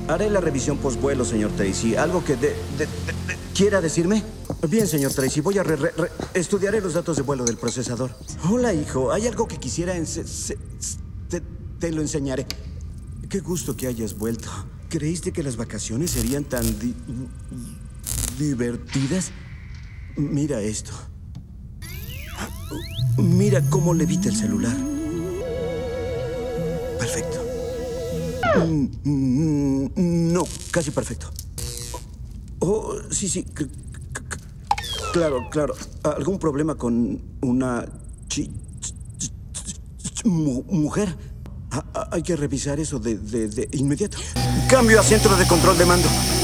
Haré la revisión postvuelo, señor Tracy. ¿Algo que quiera decirme? Bien, señor Tracy. Voy a estudiaré los datos de vuelo del procesador. Hola, hijo. ¿Hay algo que quisiera te lo enseñaré. Qué gusto que hayas vuelto. ¿Creíste que las vacaciones serían tan divertidas? Mira esto. Mira cómo levita el celular. Perfecto. No, casi perfecto. Oh, sí. Claro. ¿Algún problema con una mujer? Hay que revisar eso de inmediato. Cambio a centro de control de mando.